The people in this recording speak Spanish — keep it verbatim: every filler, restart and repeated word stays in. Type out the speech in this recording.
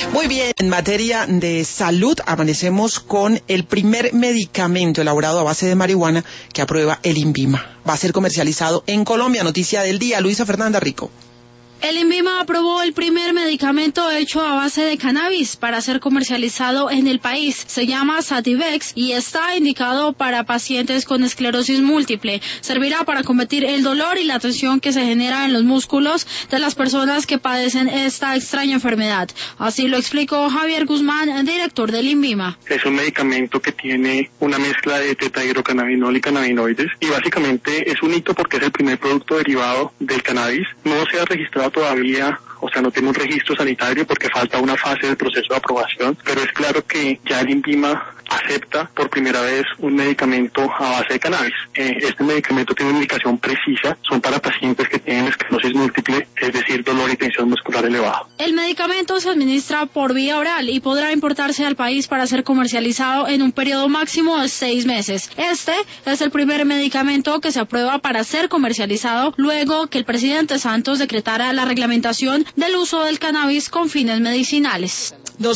Muy bien, en materia de salud amanecemos con el primer medicamento elaborado a base de marihuana que aprueba el INVIMA. Va a ser comercializado en Colombia. Noticia del día, Luisa Fernanda Rico. El INVIMA aprobó el primer medicamento hecho a base de cannabis para ser comercializado en el país. Se llama Sativex y está indicado para pacientes con esclerosis múltiple. Servirá para combatir el dolor y la tensión que se genera en los músculos de las personas que padecen esta extraña enfermedad. Así lo explicó Javier Guzmán, director del INVIMA. Es un medicamento que tiene una mezcla de tetrahidrocannabinol y cannabinoides y básicamente es un hito porque es el primer producto derivado del cannabis. No se ha registrado todavía, o sea, no tiene un registro sanitario porque falta una fase del proceso de aprobación, pero es claro que ya el INVIMA acepta por primera vez un medicamento a base de cannabis. Eh, este medicamento tiene una indicación precisa, son para pacientes que tienen esclerosis múltiple, es decir, dolor y tensión muscular elevado. El medicamento se administra por vía oral y podrá importarse al país para ser comercializado en un periodo máximo de seis meses. Este es el primer medicamento que se aprueba para ser comercializado luego que el presidente Santos decretara la reglamentación del uso del cannabis con fines medicinales.